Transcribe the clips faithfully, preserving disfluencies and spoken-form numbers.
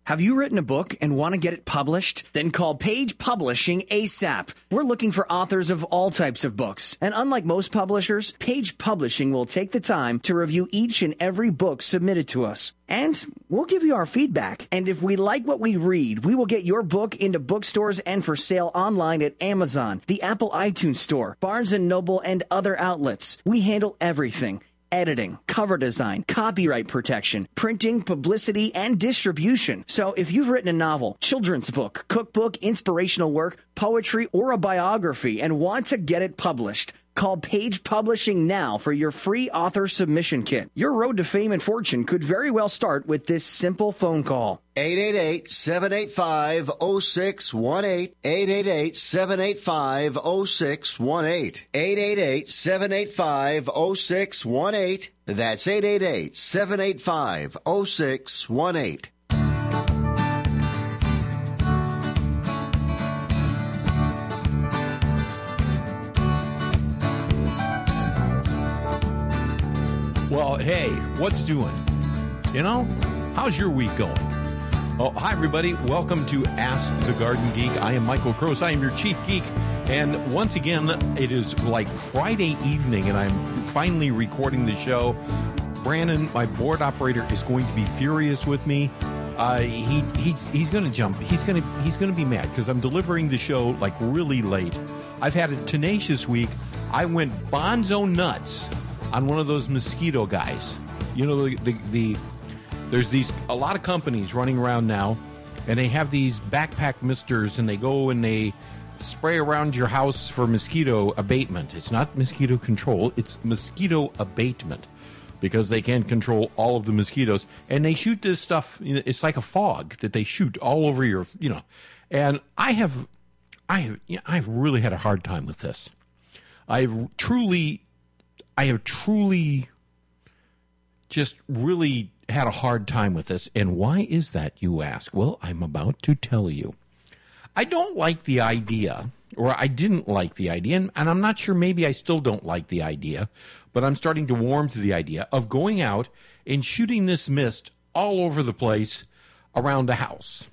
Have you written a book and want to get it published? Then call Page Publishing ASAP. We're looking for authors of all types of books. And unlike most publishers, Page Publishing will take the time to review each and every book submitted to us. And we'll give you our feedback. And if we like what we read, we will get your book into bookstores and for sale online at Amazon, the Apple iTunes Store, Barnes and Noble, and other outlets. We handle everything. Editing, cover design, copyright protection, printing, publicity, and distribution. So if you've written a novel, children's book, cookbook, inspirational work, poetry, or a biography and want to get it published, call Page Publishing now for your free author submission kit. Your road to fame and fortune could very well start with this simple phone call. eight eight eight, seven eight five, zero six one eight. eight eight eight, seven eight five, zero six one eight. eight eight eight, seven eight five, zero six one eight. That's eight eight eight, seven eight five, zero six one eight. Well, hey, what's doing? You know, how's your week going? Oh, hi, everybody. Welcome to Ask the Garden Geek. I am Michael Gross. I am your chief geek. And once again, it is like Friday evening, and I'm finally recording the show. Brandon, my board operator, is going to be furious with me. Uh, he he's he's going to jump. He's going to he's going to be mad because I'm delivering the show like really late. I've had a tenacious week. I went bonzo nuts on one of those mosquito guys. You know, the, the the there's these a lot of companies running around now, and they have these backpack misters, and they go and they spray around your house for mosquito abatement. It's not mosquito control; it's mosquito abatement, because they can't control all of the mosquitoes, and they shoot this stuff. It's like a fog that they shoot all over your, you know. And I have, I have, you know, I've really had a hard time with this. I've truly. I have truly just really had a hard time with this. And why is that, you ask? Well, I'm about to tell you. I don't like the idea, or I didn't like the idea, and, and I'm not sure, maybe I still don't like the idea, but I'm starting to warm to the idea of going out and shooting this mist all over the place around the house.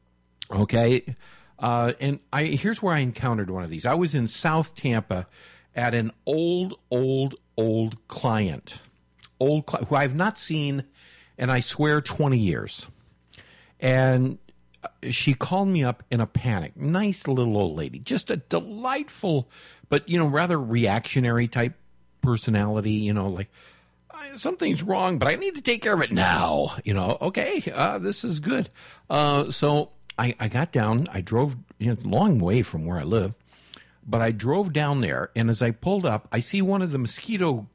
Okay? Uh, and I here's where I encountered one of these. I was in South Tampa at an old, old, old client, old cli- who I've not seen, and I swear twenty years. And she called me up in a panic. Nice little old lady, just a delightful, but, you know, rather reactionary type personality, you know, like, something's wrong, but I need to take care of it now. You know, okay, uh, this is good. Uh, so I, I got down, I drove, you know, a long way from where I live. But I drove down there, and as I pulled up, I see one of the mosquito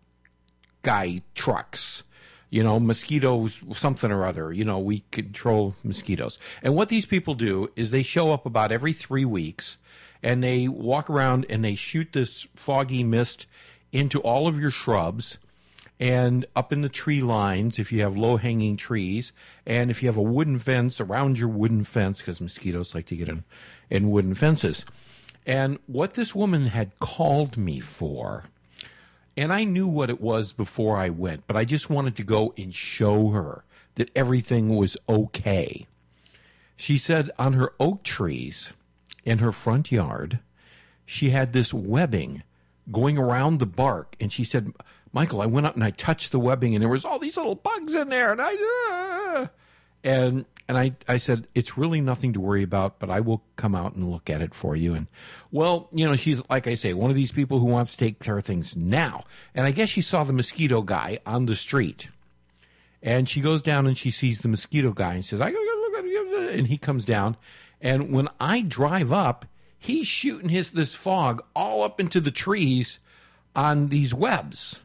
guy trucks. You know, mosquitoes, something or other. You know, we control mosquitoes. And what these people do is they show up about every three weeks, and they walk around and they shoot this foggy mist into all of your shrubs and up in the tree lines if you have low-hanging trees, and if you have a wooden fence, around your wooden fence, because mosquitoes like to get in, in wooden fences. And what this woman had called me for, and I knew what it was before I went, but I just wanted to go and show her that everything was okay. She said on her oak trees in her front yard, she had this webbing going around the bark. And she said, Michael, I went up and I touched the webbing, and there was all these little bugs in there. And I, uh, and And I, I said, it's really nothing to worry about, but I will come out and look at it for you. And, well, you know, she's, like I say, one of these people who wants to take care of things now. And I guess she saw the mosquito guy on the street. And she goes down and she sees the mosquito guy and says, I gotta look at it. And he comes down. And when I drive up, he's shooting his this fog all up into the trees on these webs.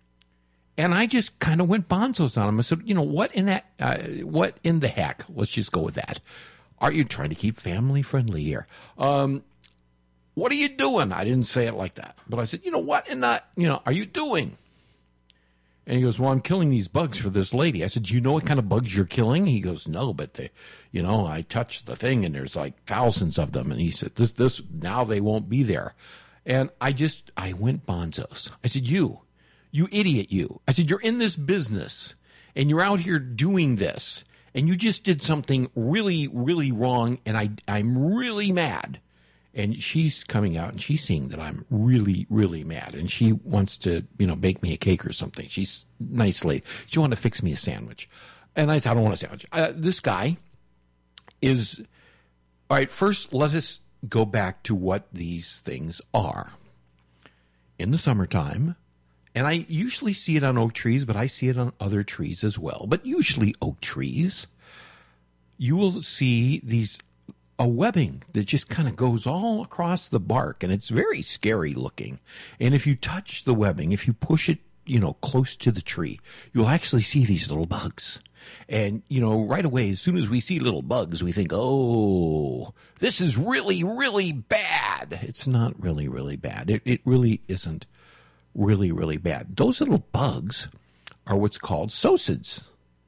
And I just kind of went bonzos on him. I said, you know, what in that, uh, what in the heck? Let's just go with that. Are you trying to keep family friendly here? Um, what are you doing? I didn't say it like that. But I said, you know, what in that, you know, are you doing? And he goes, well, I'm killing these bugs for this lady. I said, do you know what kind of bugs you're killing? He goes, no, but they, you know, I touched the thing and there's like thousands of them. And he said, this, this, now they won't be there. And I just, I went bonzos. I said, you. You idiot, you. I said, you're in this business, and you're out here doing this, and you just did something really, really wrong, and I, I'm really mad. And she's coming out, and she's seeing that I'm really, really mad, and she wants to, you know, bake me a cake or something. She's a nice lady. She wanted to fix me a sandwich. And I said, I don't want a sandwich. Uh, this guy is, all right, first let us go back to what these things are. In the summertime, and I usually see it on oak trees, but I see it on other trees as well, but usually oak trees, you will see these a webbing that just kind of goes all across the bark, and it's very scary looking. And if you touch the webbing, if you push it, you know, close to the tree, you'll actually see these little bugs. And, you know, right away, as soon as we see little bugs, we think, oh, this is really, really bad. It's not really, really bad. It, it really isn't really, really bad. Those little bugs are what's called sosids.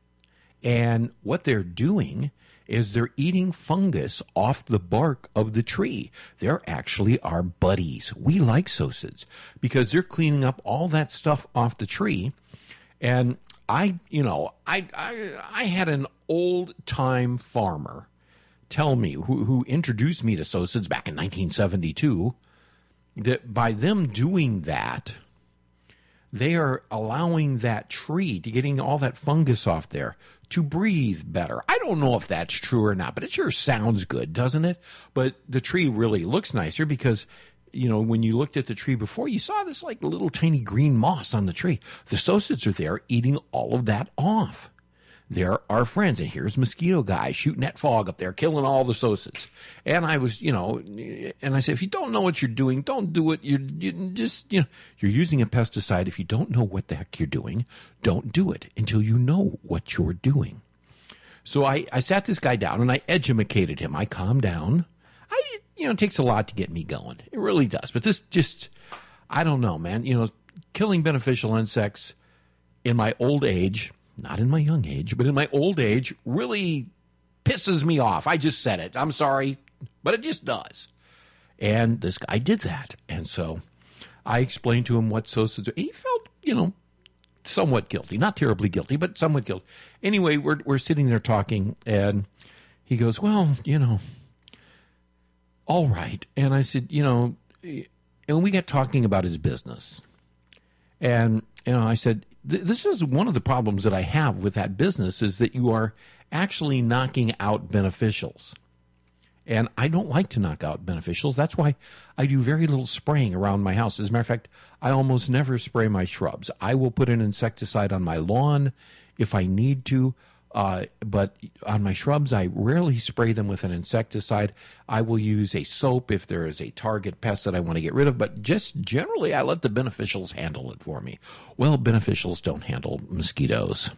And what they're doing is they're eating fungus off the bark of the tree. They're actually our buddies. We like sosids because they're cleaning up all that stuff off the tree. And I, you know, I I, I had an old-time farmer tell me, who, who introduced me to sosids back in nineteen seventy-two, that by them doing that, they are allowing that tree to getting all that fungus off there to breathe better. I don't know if that's true or not, but it sure sounds good, doesn't it? But the tree really looks nicer because, you know, when you looked at the tree before, you saw this like little tiny green moss on the tree. The sosids are there eating all of that off. They're our friends. And here's mosquito guy shooting that fog up there, killing all the sosids. And I was, you know, and I said, if you don't know what you're doing, don't do it. You're you just, you know, you're using a pesticide. If you don't know what the heck you're doing, don't do it until you know what you're doing. So I, I sat this guy down and I educated him. I calmed down. I, you know, it takes a lot to get me going. It really does. But this just, I don't know, man. You know, killing beneficial insects in my old age, not in my young age, but in my old age, really pisses me off. I just said it. I'm sorry, but it just does. And this guy did that. And so I explained to him what sosids are. He felt, you know, somewhat guilty. Not terribly guilty, but somewhat guilty. Anyway, we're we're sitting there talking, and he goes, well, you know, all right. And I said, you know, and we got talking about his business. And, you know, I said, this is one of the problems that I have with that business is that you are actually knocking out beneficials. And I don't like to knock out beneficials. That's why I do very little spraying around my house. As a matter of fact, I almost never spray my shrubs. I will put an insecticide on my lawn if I need to. Uh, but on my shrubs, I rarely spray them with an insecticide. I will use a soap if there is a target pest that I want to get rid of, but just generally, I let the beneficials handle it for me. Well, beneficials don't handle mosquitoes.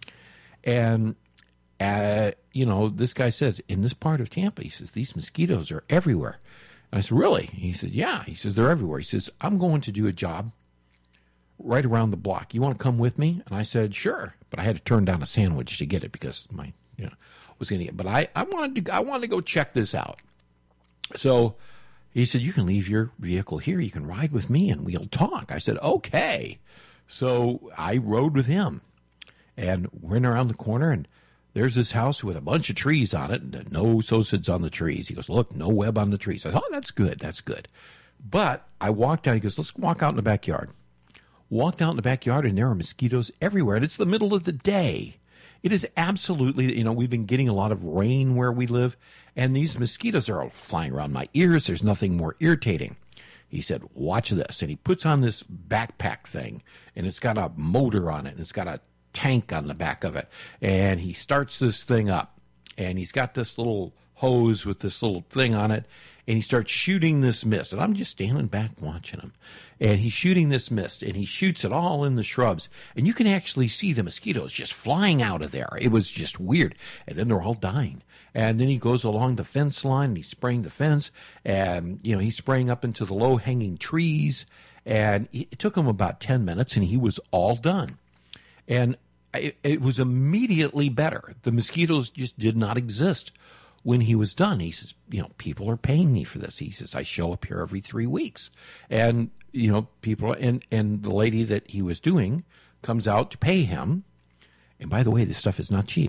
And, uh, you know, this guy says, in this part of Tampa, he says, these mosquitoes are everywhere. And I said, really? He said, yeah. He says, they're everywhere. He says, I'm going to do a job right around the block. You want to come with me? And I said, sure. But I had to turn down a sandwich to get it because my, you know, was going to get. But I, I wanted to, I wanted to go check this out. So he said, you can leave your vehicle here. You can ride with me and we'll talk. I said, okay. So I rode with him and went around the corner and there's this house with a bunch of trees on it and no sosids on the trees. He goes, look, no web on the trees. I said, oh, that's good. That's good. But I walked out. He goes, let's walk out in the backyard. Walked out in the backyard, and there are mosquitoes everywhere. And it's the middle of the day. It is absolutely, you know, we've been getting a lot of rain where we live, and these mosquitoes are all flying around my ears. There's nothing more irritating. He said, watch this. And he puts on this backpack thing, and it's got a motor on it, and it's got a tank on the back of it. And he starts this thing up, and he's got this little hose with this little thing on it, and he starts shooting this mist. And I'm just standing back watching him. And he's shooting this mist, and he shoots it all in the shrubs. And you can actually see the mosquitoes just flying out of there. It was just weird. And then they're all dying. And then he goes along the fence line, and he's spraying the fence. And, you know, he's spraying up into the low-hanging trees. And it took him about ten minutes, and he was all done. And it, it was immediately better. The mosquitoes just did not exist when he was done. He says, you know, people are paying me for this. He says, I show up here every three weeks. And, you know, people, and, and the lady that he was doing comes out to pay him. And by the way, this stuff is not cheap.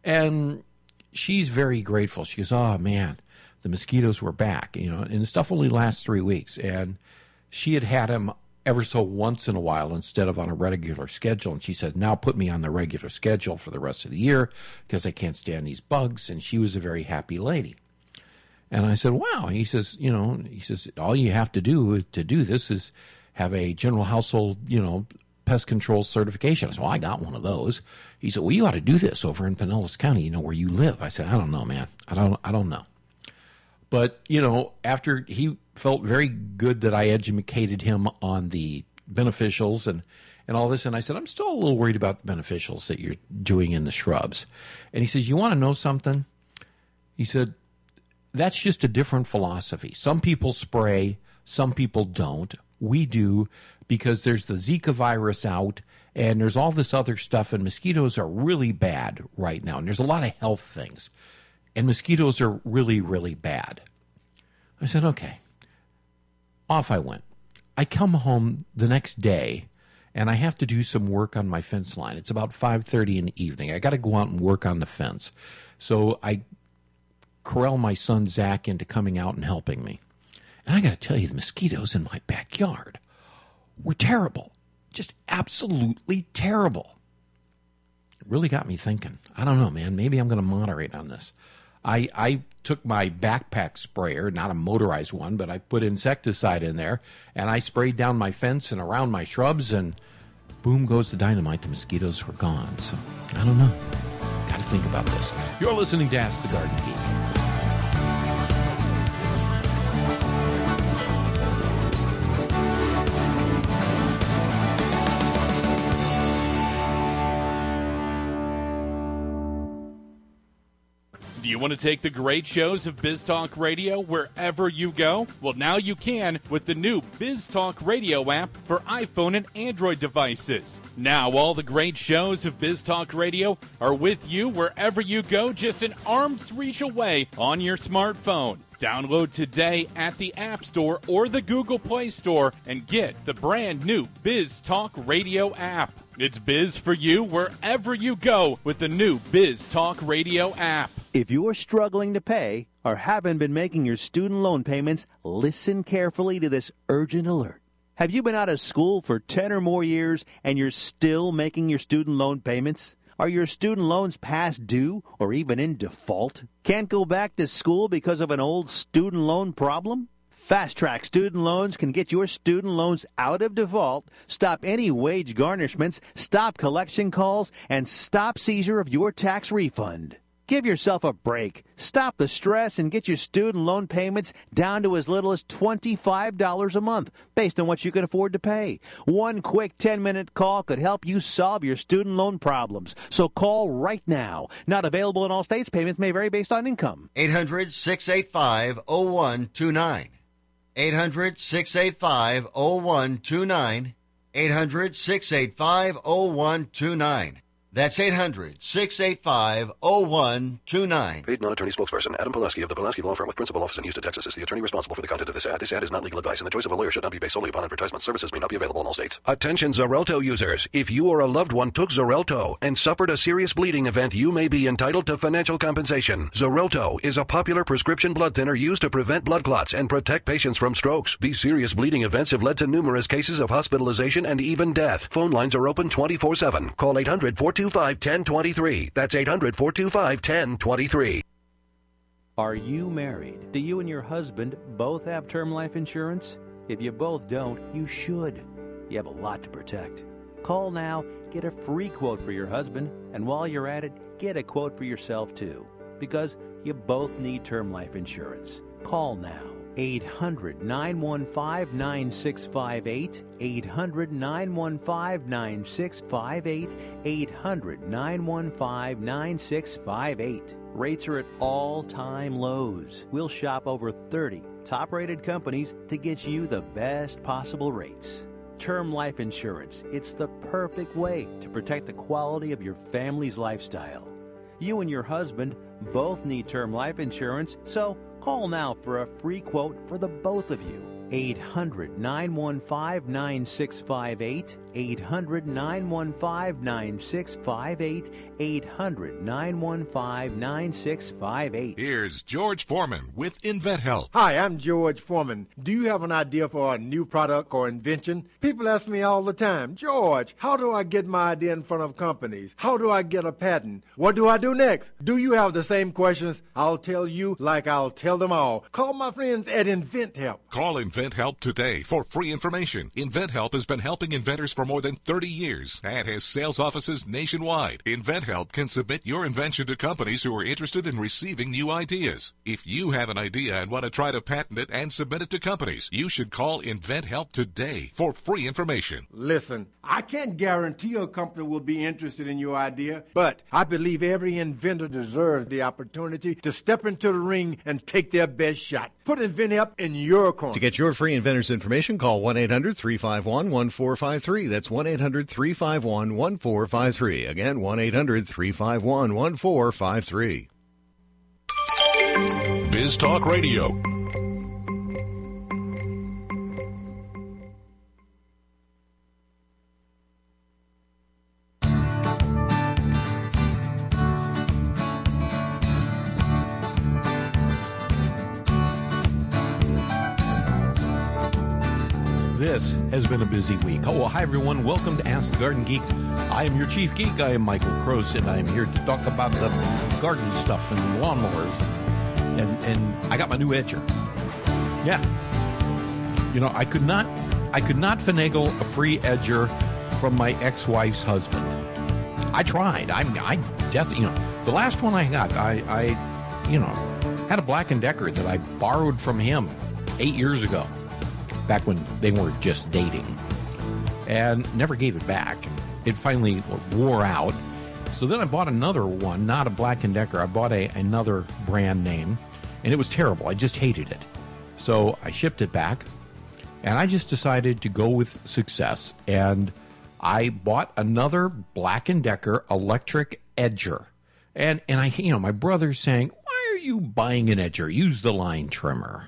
And she's very grateful. She goes, oh, man, the mosquitoes were back, you know, and the stuff only lasts three weeks. And she had had them ever so once in a while instead of on a regular schedule. And she said, now put me on the regular schedule for the rest of the year because I can't stand these bugs. And she was a very happy lady. And I said, wow. He says, you know, he says, all you have to do to do this is have a general household, you know, pest control certification. I said, well, I got one of those. He said, well, you ought to do this over in Pinellas County, you know, where you live. I said, I don't know, man. I don't, I don't know. But, you know, after he felt very good that I educated him on the beneficials and, and all this. And I said, I'm still a little worried about the beneficials that you're doing in the shrubs. And he says, you want to know something? He said, that's just a different philosophy. Some people spray, some people don't. We do because there's the Zika virus out and there's all this other stuff, and mosquitoes are really bad right now. And there's a lot of health things. And mosquitoes are really, really bad. I said, okay. Off I went. I come home the next day, and I have to do some work on my fence line. It's about five thirty in the evening. I got to go out and work on the fence. So I corral my son, Zach, into coming out and helping me. And I got to tell you, the mosquitoes in my backyard were terrible. Just absolutely terrible. It really got me thinking. I don't know, man. Maybe I'm going to moderate on this. I, I took my backpack sprayer, not a motorized one, but I put insecticide in there, and I sprayed down my fence and around my shrubs, and boom goes the dynamite. The mosquitoes were gone. So, I don't know. Got to think about this. You're listening to Ask the Garden Geek. Do you want to take the great shows of Biz Talk Radio wherever you go? Well, now you can with the new Biz Talk Radio app for iPhone and Android devices. Now all the great shows of Biz Talk Radio are with you wherever you go, just an arm's reach away on your smartphone. Download today at the App Store or the Google Play Store and get the brand new Biz Talk Radio app. It's Biz for you wherever you go with the new Biz Talk Radio app. If you're struggling to pay or haven't been making your student loan payments, listen carefully to this urgent alert. Have you been out of school for ten or more years and you're still making your student loan payments? Are your student loans past due or even in default? Can't go back to school because of an old student loan problem? Fast Track Student Loans can get your student loans out of default, stop any wage garnishments, stop collection calls, and stop seizure of your tax refund. Give yourself a break. Stop the stress and get your student loan payments down to as little as twenty-five dollars a month, based on what you can afford to pay. One quick ten-minute call could help you solve your student loan problems. So call right now. Not available in all states. Payments may vary based on income. eight hundred, six eight five, oh one two nine. eight hundred, six eight five, oh one two nine. eight hundred, six eight five, oh one two nine. That's eight hundred, six eight five, oh one two nine. Paid non-attorney spokesperson Adam Pulaski of the Pulaski Law Firm with principal office in Houston, Texas is the attorney responsible for the content of this ad. This ad is not legal advice, and the choice of a lawyer should not be based solely upon advertisement. Services may not be available in all states. Attention Xarelto users. If you or a loved one took Xarelto and suffered a serious bleeding event, you may be entitled to financial compensation. Xarelto is a popular prescription blood thinner used to prevent blood clots and protect patients from strokes. These serious bleeding events have led to numerous cases of hospitalization and even death. Phone lines are open twenty-four seven. Call eight hundred, four two five, one zero two three. That's eight hundred, four two five, one zero two three. Are you married? Do you and your husband both have term life insurance? If you both don't, you should. You have a lot to protect. Call now, get a free quote for your husband, and while you're at it, get a quote for yourself too. Because you both need term life insurance. Call now. eight hundred, nine one five, nine six five eight. eight hundred, nine one five, nine six five eight. eight hundred, nine one five, nine six five eight. Rates are at all-time lows. We'll shop over thirty top-rated companies to get you the best possible rates. Term life insurance. It's the perfect way to protect the quality of your family's lifestyle. You and your husband both need term life insurance, so call now for a free quote for the both of you. eight hundred, nine one five, nine six five eight, eight hundred, nine one five, nine six five eight, eight hundred, nine one five, nine six five eight. Here's George Foreman with InventHelp. Hi, I'm George Foreman. Do you have an idea for a new product or invention? People ask me all the time, George, how do I get my idea in front of companies? How do I get a patent? What do I do next? Do you have the same questions? I'll tell you like I'll tell them all. Call my friends at InventHelp. Call InventHelp today for free information. InventHelp has been helping inventors for more than thirty years and has sales offices nationwide. InventHelp can submit your invention to companies who are interested in receiving new ideas. If you have an idea and want to try to patent it and submit it to companies, you should call InventHelp today for free information. Listen, I can't guarantee a company will be interested in your idea, but I believe every inventor deserves the opportunity to step into the ring and take their best shot. Put InventHelp in your corner. To get your free inventor's information, call one eight hundred, three five one, one four five three. That's one eight hundred, three five one, one four five three. Again, one eight hundred, three five one, one four five three. Biz Talk Radio. This has been a busy week. Oh, well, hi, everyone. Welcome to Ask the Garden Geek. I am your chief geek. I am Michael Croce, and I am here to talk about the garden stuff and lawnmowers. And, and I got my new edger. Yeah. You know, I could not I could not finagle a free edger from my ex-wife's husband. I tried. I I just, you know, the last one I got, I, I, you know, had a Black and Decker that I borrowed from him eight years ago. Back when they weren't just dating, and never gave it back. It finally wore out. So then I bought another one, not a Black and Decker. I bought a another brand name, and it was terrible. I just hated it. So I shipped it back, and I just decided to go with success. And I bought another Black and Decker electric edger. And and I, you know, my brother's saying, "Why are you buying an edger? Use the line trimmer."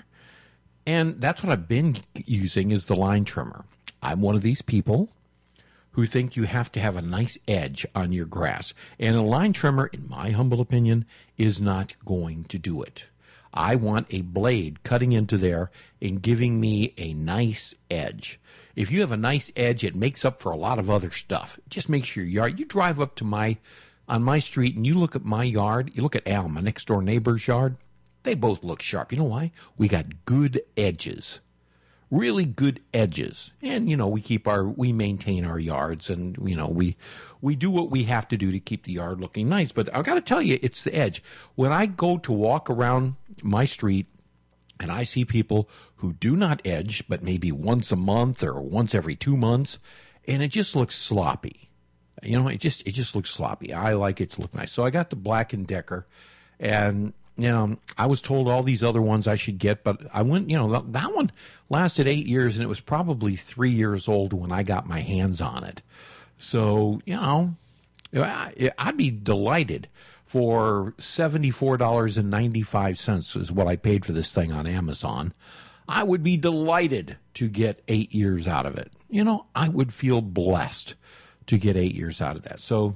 And that's what I've been using is the line trimmer. I'm one of these people who think you have to have a nice edge on your grass. And a line trimmer, in my humble opinion, is not going to do it. I want a blade cutting into there and giving me a nice edge. If you have a nice edge, it makes up for a lot of other stuff. It just makes your yard. You drive up to my, on my street and you look at my yard, you look at Al, my next door neighbor's yard. They both look sharp. You know why? We got good edges, really good edges. And, you know, we keep our, we maintain our yards and, you know, we, we do what we have to do to keep the yard looking nice. But I've got to tell you, it's the edge. When I go to walk around my street and I see people who do not edge, but maybe once a month or once every two months, and it just looks sloppy. You know, it just, it just looks sloppy. I like it to look nice. So I got the Black and Decker, and you know, I was told all these other ones I should get, but I went, you know, that, that one lasted eight years, and it was probably three years old when I got my hands on it. So, you know, I, I'd be delighted for seventy-four dollars and ninety-five cents is what I paid for this thing on Amazon. I would be delighted to get eight years out of it. You know, I would feel blessed to get eight years out of that. So,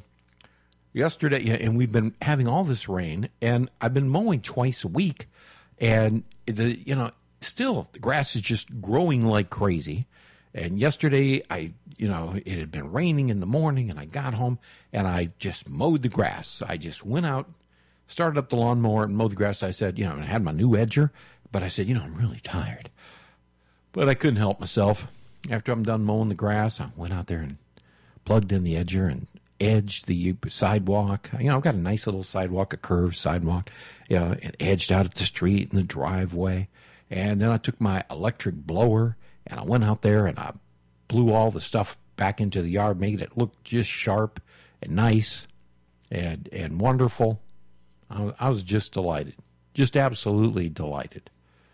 yesterday, and we've been having all this rain, and I've been mowing twice a week, and the you know still the grass is just growing like crazy. And yesterday, I you know it had been raining in the morning, and I got home and I just mowed the grass. I just went out, started up the lawnmower, and mowed the grass. I said, you know, I had my new edger, but I said, you know, I'm really tired, but I couldn't help myself. After I'm done mowing the grass, I went out there and plugged in the edger and edged the sidewalk. You know, I've got a nice little sidewalk, a curved sidewalk, you know, and edged out at the street and the driveway. And then I took my electric blower and I went out there and I blew all the stuff back into the yard, made it look just sharp and nice and and wonderful. I, I was just delighted, just absolutely delighted.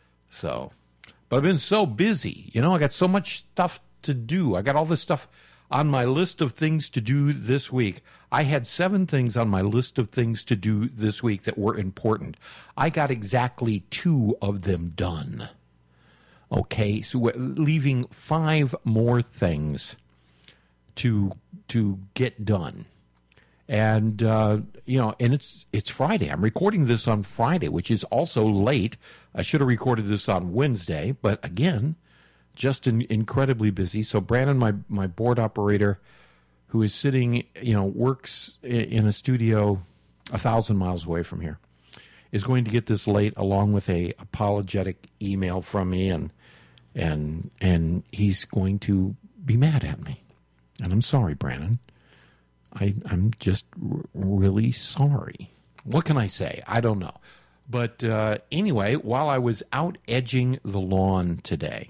So, but I've been so busy, you know, I got so much stuff to do. I got all this stuff on my list of things to do this week. I had seven things on my list of things to do this week that were important. I got exactly two of them done. Okay, so we're leaving five more things to to get done. And, uh, you know, and it's it's Friday. I'm recording this on Friday, which is also late. I should have recorded this on Wednesday, but again, just in, incredibly busy. So Brandon, my, my board operator, who is sitting, you know, works in a studio a thousand miles away from here, is going to get this late along with a apologetic email from me, and and and he's going to be mad at me. And I'm sorry, Brandon. I, I'm just r- really sorry. What can I say? I don't know. But uh, anyway, while I was out edging the lawn today,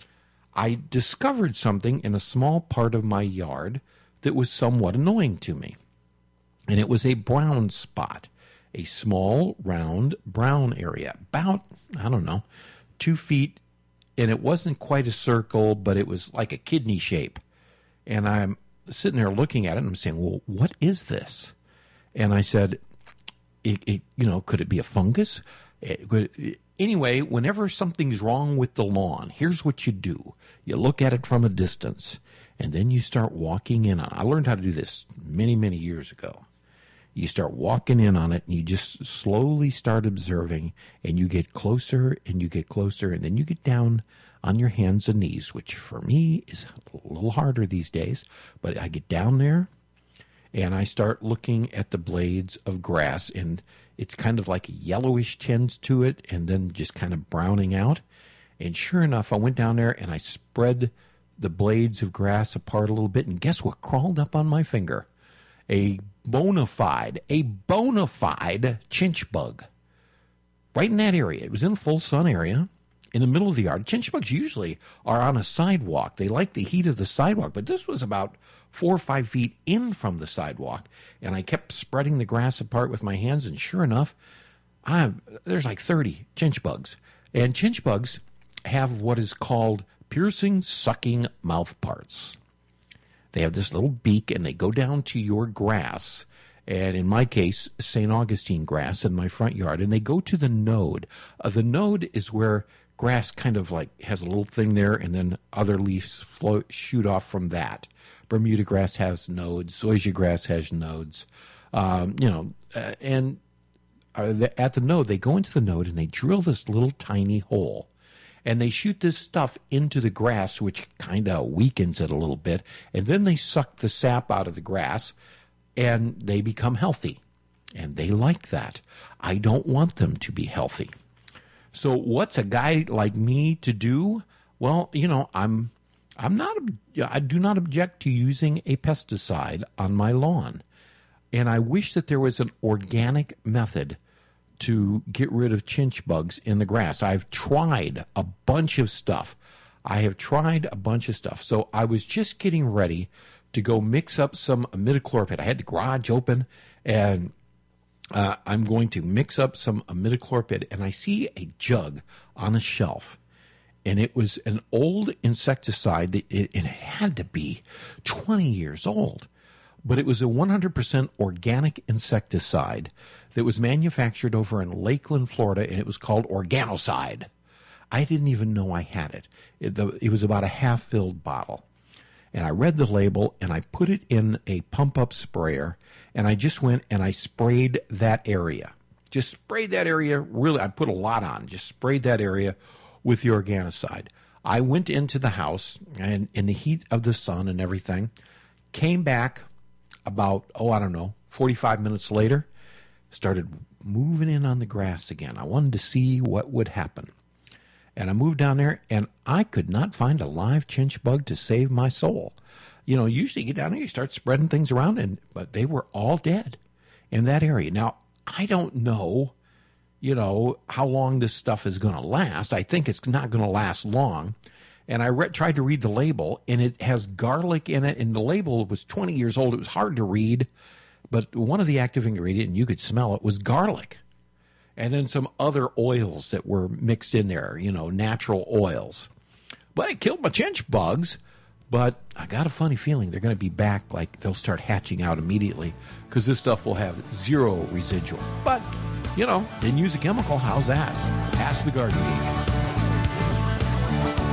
I discovered something in a small part of my yard that was somewhat annoying to me. And it was a brown spot, a small, round, brown area, about, I don't know, two feet. And it wasn't quite a circle, but it was like a kidney shape. And I'm sitting there looking at it, and I'm saying, well, what is this? And I said, it, it, you know, could it be a fungus? It, could, anyway, whenever something's wrong with the lawn, here's what you do. You look at it from a distance, and then you start walking in on it. I learned how to do this many, many years ago. You start walking in on it, and you just slowly start observing, and you get closer, and you get closer, and then you get down on your hands and knees, which for me is a little harder these days. But I get down there, and I start looking at the blades of grass, and it's kind of like a yellowish tinge to it, and then just kind of browning out. And sure enough, I went down there, and I spread the blades of grass apart a little bit, and guess what crawled up on my finger? A bona fide, a bona fide chinch bug. Right in that area. It was in a full sun area, in the middle of the yard. Chinch bugs usually are on a sidewalk. They like the heat of the sidewalk, but this was about four or five feet in from the sidewalk, and I kept spreading the grass apart with my hands, and sure enough, I there's like thirty chinch bugs. And chinch bugs have what is called piercing, sucking mouth parts. They have this little beak, and they go down to your grass, and in my case, Saint Augustine grass in my front yard, and they go to the node. Uh, the node is where grass kind of like has a little thing there, and then other leaves float, shoot off from that. Bermuda grass has nodes. Zoysia grass has nodes. Um, you know, uh, and uh, the, at the node, they go into the node, and they drill this little tiny hole. And they shoot this stuff into the grass, which kind of weakens it a little bit. And then they suck the sap out of the grass, and they become healthy. And they like that. I don't want them to be healthy. So what's a guy like me to do? Well, you know, I'm I'm not I do not object to using a pesticide on my lawn. And I wish that there was an organic method to get rid of chinch bugs in the grass. I've tried a bunch of stuff. I have tried a bunch of stuff. So I was just getting ready to go mix up some imidacloprid. I had the garage open, and uh, I'm going to mix up some imidacloprid, and I see a jug on a shelf, and it was an old insecticide. That it, and it had to be twenty years old, but it was a one hundred percent organic insecticide that was manufactured over in Lakeland, Florida, and it was called Organocide. I didn't even know I had it. It, the, it was about a half-filled bottle. And I read the label, and I put it in a pump-up sprayer, and I just went and I sprayed that area. Just sprayed that area, really, I put a lot on, just sprayed that area with the Organocide. I went into the house, and in the heat of the sun and everything, came back about, oh, I don't know, forty-five minutes later, started moving in on the grass again. I wanted to see what would happen. And I moved down there, and I could not find a live chinch bug to save my soul. You know, usually you get down there, you start spreading things around, and but they were all dead in that area. Now, I don't know, you know, how long this stuff is going to last. I think it's not going to last long. And I re- tried to read the label, and it has garlic in it, and the label was twenty years old. It was hard to read, but one of the active ingredients, and you could smell it, was garlic. And then some other oils that were mixed in there, you know, natural oils. But it killed my chinch bugs. But I got a funny feeling they're going to be back, like they'll start hatching out immediately, because this stuff will have zero residual. But, you know, didn't use a chemical. How's that? Ask the Garden Geek.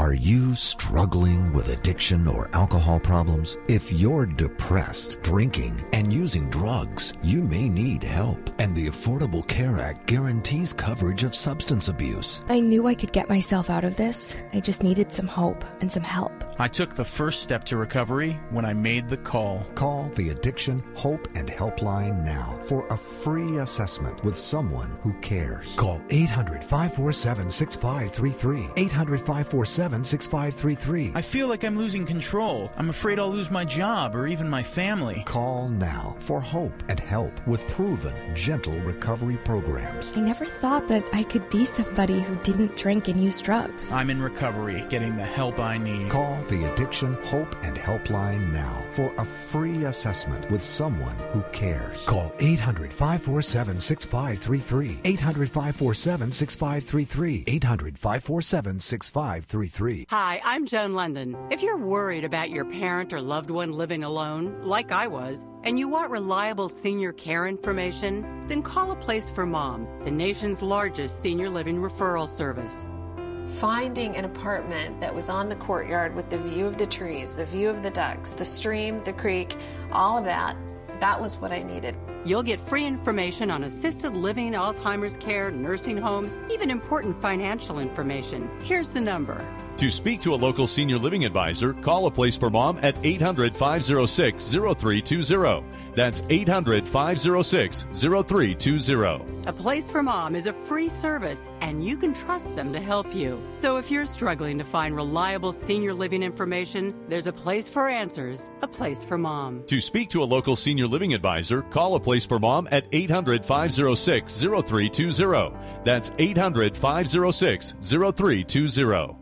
Are you struggling with addiction or alcohol problems? If you're depressed, drinking, and using drugs, you may need help. And the Affordable Care Act guarantees coverage of substance abuse. I knew I could get myself out of this. I just needed some hope and some help. I took the first step to recovery when I made the call. Call the Addiction, Hope, and Helpline now for a free assessment with someone who cares. Call eight hundred, five four seven, six five three three. eight hundred, five four seven, six five three three. I feel like I'm losing control. I'm afraid I'll lose my job or even my family. Call now for hope and help with proven, gentle recovery programs. I never thought that I could be somebody who didn't drink and use drugs. I'm in recovery, getting the help I need. Call the Addiction, Hope, and Helpline now for a free assessment with someone who cares. Call eight hundred, five four seven, six five three three. eight hundred, five four seven, six five three three. eight hundred, five four seven, six five three three. Hi, I'm Joan London. If you're worried about your parent or loved one living alone, like I was, and you want reliable senior care information, then call A Place for Mom, the nation's largest senior living referral service. Finding an apartment that was on the courtyard with the view of the trees, the view of the ducks, the stream, the creek, all of that, that was what I needed. You'll get free information on assisted living, Alzheimer's care, nursing homes, even important financial information. Here's the number. To speak to a local senior living advisor, call A Place for Mom at eight hundred, five oh six, oh three two oh. That's eight hundred, five oh six, oh three two oh. A Place for Mom is a free service, and you can trust them to help you. So if you're struggling to find reliable senior living information, there's a place for answers, A Place for Mom. To speak to a local senior living advisor, call A Place for Mom at eight hundred, five oh six, oh three two oh. That's eight hundred, five oh six, oh three two oh.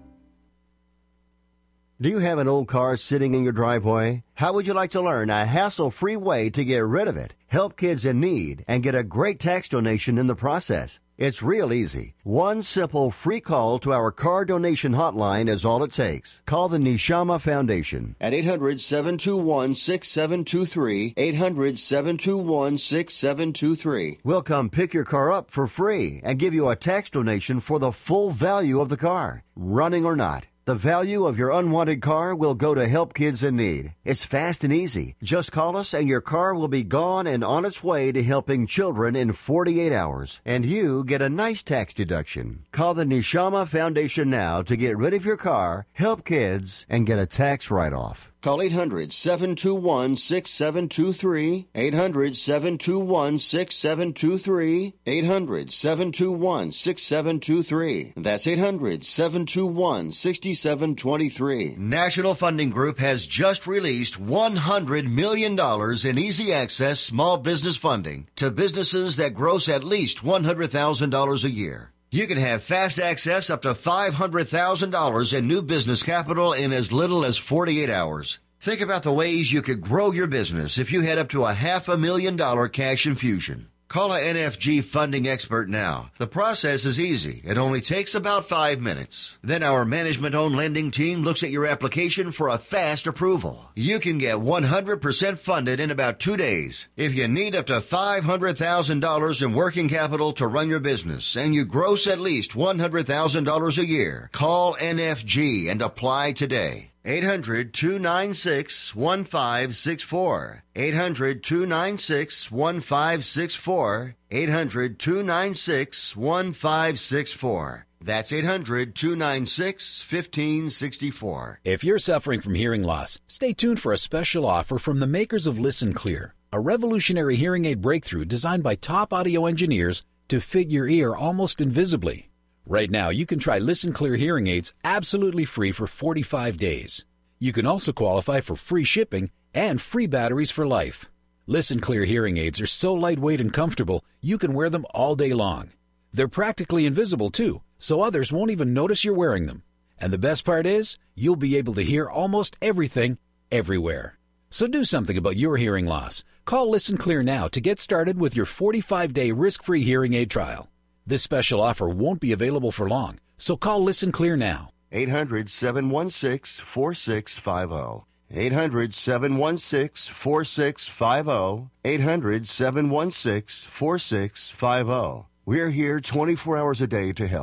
Do you have an old car sitting in your driveway? How would you like to learn a hassle-free way to get rid of it, help kids in need, and get a great tax donation in the process? It's real easy. One simple free call to our car donation hotline is all it takes. Call the Neshama Foundation at eight hundred, seven two one, six seven two three, eight hundred, seven two one, six seven two three. We'll come pick your car up for free and give you a tax donation for the full value of the car, running or not. The value of your unwanted car will go to help kids in need. It's fast and easy. Just call us and your car will be gone and on its way to helping children in forty-eight hours. And you get a nice tax deduction. Call the Neshama Foundation now to get rid of your car, help kids, and get a tax write-off. Call eight hundred, seven two one, six seven two three, eight hundred, seven two one, six seven two three, eight hundred, seven two one, six seven two three. That's eight hundred, seven two one, six seven two three. National Funding Group has just released one hundred million dollars in easy access small business funding to businesses that gross at least one hundred thousand dollars a year. You can have fast access up to five hundred thousand dollars in new business capital in as little as forty-eight hours. Think about the ways you could grow your business if you had up to a half a million dollar cash infusion. Call a N F G funding expert now. The process is easy. It only takes about five minutes. Then our management-owned lending team looks at your application for a fast approval. You can get one hundred percent funded in about two days. If you need up to five hundred thousand dollars in working capital to run your business and you gross at least one hundred thousand dollars a year, call N F G and apply today. eight hundred, two nine six, one five six four. eight hundred, two nine six, one five six four. eight hundred, two nine six, one five six four. That's eight hundred, two nine six, one five six four. If you're suffering from hearing loss, stay tuned for a special offer from the makers of Listen Clear, a revolutionary hearing aid breakthrough designed by top audio engineers to fit your ear almost invisibly. Right now, you can try Listen Clear hearing aids absolutely free for forty-five days. You can also qualify for free shipping and free batteries for life. Listen Clear hearing aids are so lightweight and comfortable, you can wear them all day long. They're practically invisible, too, so others won't even notice you're wearing them. And the best part is, you'll be able to hear almost everything, everywhere. So do something about your hearing loss. Call Listen Clear now to get started with your forty-five day risk-free hearing aid trial. This special offer won't be available for long, so call Listen Clear now. eight hundred, seven one six, four six five zero. eight hundred, seven one six, four six five zero. eight hundred, seven one six, four six five zero. We're here twenty-four hours a day to help.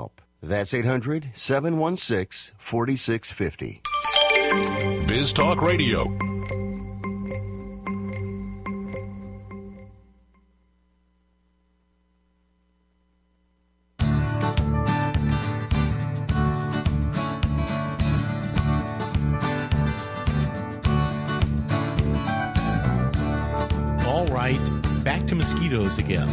That's eight hundred, seven one six, four six five zero. Biz Talk Radio. All right, back to mosquitoes again.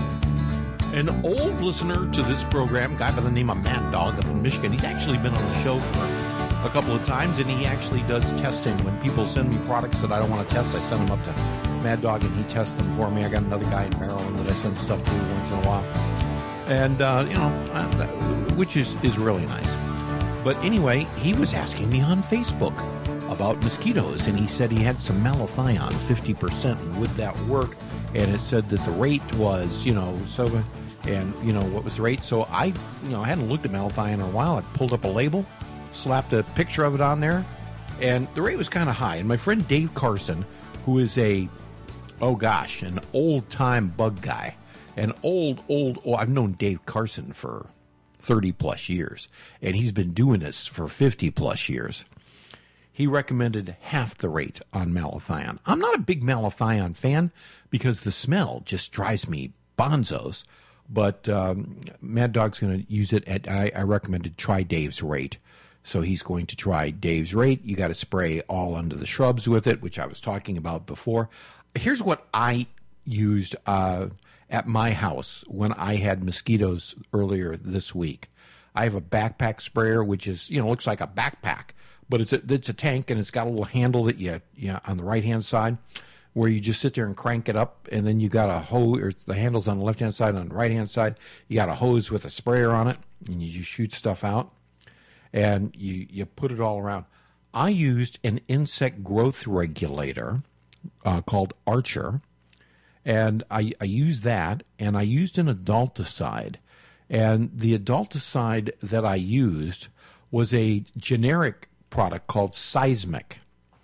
An old listener to this program, a guy by the name of Mad Dog up in Michigan, he's actually been on the show for a couple of times, and he actually does testing. When people send me products that I don't want to test, I send them up to Mad Dog, and he tests them for me. I got another guy in Maryland that I send stuff to once in a while. And, uh, you know, which is, is really nice. But anyway, he was asking me on Facebook about mosquitoes, and he said he had some malathion, fifty percent, and would that work? And it said that the rate was, you know, so, and, you know, what was the rate? So I, you know, I hadn't looked at malathion in a while. I pulled up a label, slapped a picture of it on there, and the rate was kind of high. And my friend Dave Carson, who is a, oh gosh, an old-time bug guy, an old, old, oh, I've known Dave Carson for thirty plus years, and he's been doing this for fifty plus years. He recommended half the rate on malathion. I'm not a big malathion fan because the smell just drives me bonzos. But um, Mad Dog's going to use it. At, I, I recommended try Dave's rate. So he's going to try Dave's rate. You got to spray all under the shrubs with it, which I was talking about before. Here's what I used uh, at my house when I had mosquitoes earlier this week. I have a backpack sprayer, which is, you know, looks like a backpack. But it's a, it's a tank, and it's got a little handle that you, you know, on the right-hand side where you just sit there and crank it up, and then you got a hose, or the handle's on the left-hand side, on the right-hand side, you got a hose with a sprayer on it, and you just shoot stuff out, and you, you put it all around. I used an insect growth regulator uh, called Archer, and I, I used that, and I used an adulticide, and the adulticide that I used was a generic product called Seismic,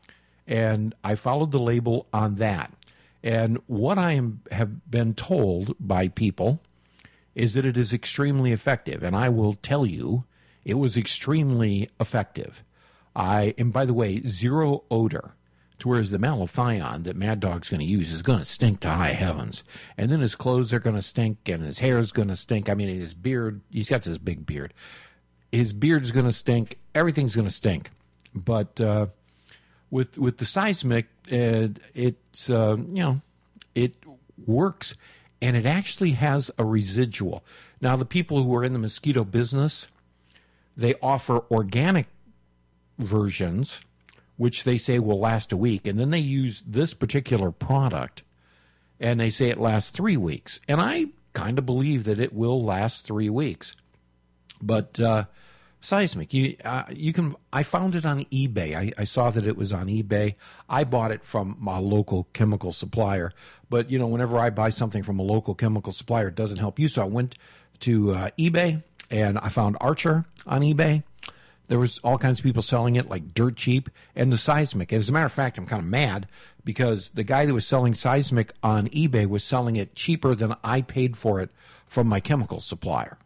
and I followed the label on that. And what I am, have been told by people is that it is extremely effective, and I will tell you it was extremely effective. I and by the way, zero odor, to whereas the malathion that Mad Dog's going to use is going to stink to high heavens, and then his clothes are going to stink, and his hair is going to stink. I mean, his beard, he's got this big beard. His beard's going to stink. Everything's going to stink. But uh, with with the Seismic, uh, it's uh, you know, it works, and it actually has a residual. Now, the people who are in the mosquito business, they offer organic versions, which they say will last a week, and then they use this particular product, and they say it lasts three weeks. And I kind of believe that it will last three weeks. But uh, Seismic, you uh, you can. I found it on eBay. I, I saw that it was on eBay. I bought it from my local chemical supplier. But you know, whenever I buy something from a local chemical supplier, it doesn't help you. So I went to uh, eBay and I found Archer on eBay. There was all kinds of people selling it like dirt cheap, and the Seismic. As a matter of fact, I'm kind of mad because the guy that was selling Seismic on eBay was selling it cheaper than I paid for it from my chemical supplier.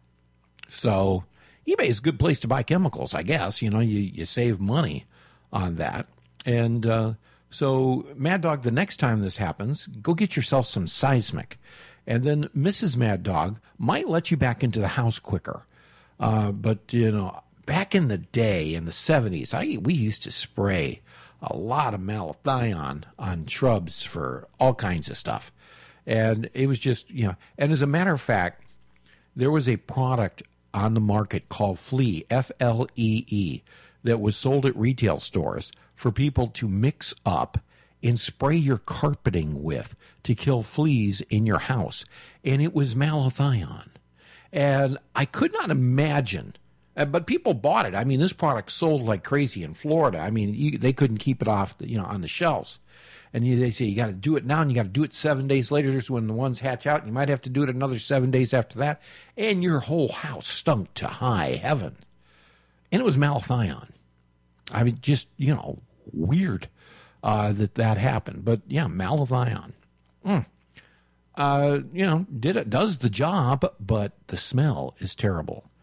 So eBay is a good place to buy chemicals, I guess. You know, you, you save money on that. And uh, so, Mad Dog, the next time this happens, go get yourself some Seismic. And then Missus Mad Dog might let you back into the house quicker. Uh, but, you know, back in the day, in the seventies, I, we used to spray a lot of malathion on shrubs for all kinds of stuff. And it was just, you know, and as a matter of fact, there was a product on the market called Flee, F L E E, that was sold at retail stores for people to mix up and spray your carpeting with to kill fleas in your house. And it was malathion. And I could not imagine, but people bought it. I mean, this product sold like crazy in Florida. I mean, you, they couldn't keep it off, the, you know, on the shelves. And you, they say you got to do it now, and you got to do it seven days later. Just when the ones hatch out, you might have to do it another seven days after that. And your whole house stunk to high heaven. And it was malathion. I mean, just, you know, weird uh, that that happened. But yeah, malathion. Mm. Uh, you know, did it does the job, but the smell is terrible.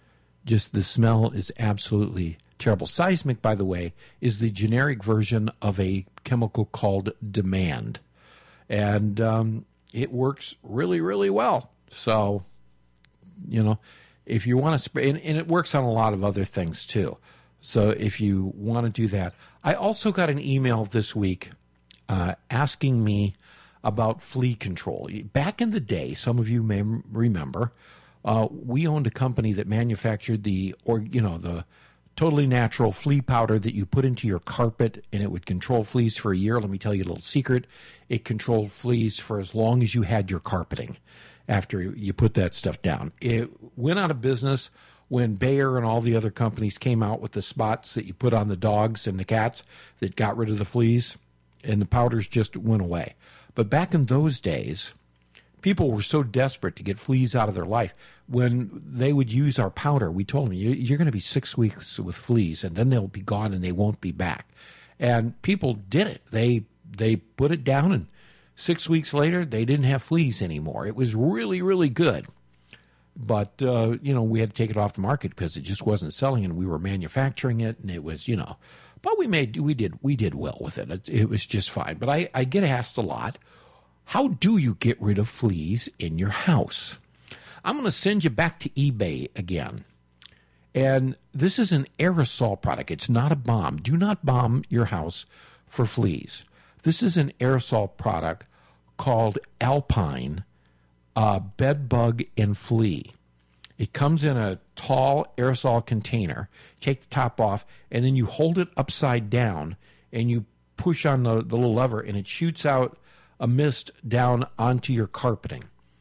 just the smell is absolutely terrible. Seismic, by the way, is the generic version of a chemical called Demand. And um, it works really, really well. So, you know, if you want to spray, and, and it works on a lot of other things too. So if you want to do that. I also got an email this week uh, asking me about flea control. Back in the day, some of you may remember, uh, we owned a company that manufactured the, or you know, the totally natural flea powder that you put into your carpet, and it would control fleas for a year. Let me tell you a little secret. It controlled fleas for as long as you had your carpeting after you put that stuff down. It went out of business when Bayer and all the other companies came out with the spots that you put on the dogs and the cats that got rid of the fleas, and the powders just went away. But back in those days, people were so desperate to get fleas out of their life. When they would use our powder, we told them, you're going to be six weeks with fleas, and then they'll be gone and they won't be back. And people did it. They they put it down, and six weeks later, they didn't have fleas anymore. It was really, really good. But, uh, you know, we had to take it off the market because it just wasn't selling, and we were manufacturing it, and it was, you know. But we made we did we did well with it. It, it was just fine. But I, I get asked a lot, how do you get rid of fleas in your house? I'm going to send you back to eBay again. And this is an aerosol product. It's not a bomb. Do not bomb your house for fleas. This is an aerosol product called Alpine uh, Bed Bug and Flea. It comes in a tall aerosol container. Take the top off, and then you hold it upside down, and you push on the, the little lever, and it shoots out a mist down onto your carpeting.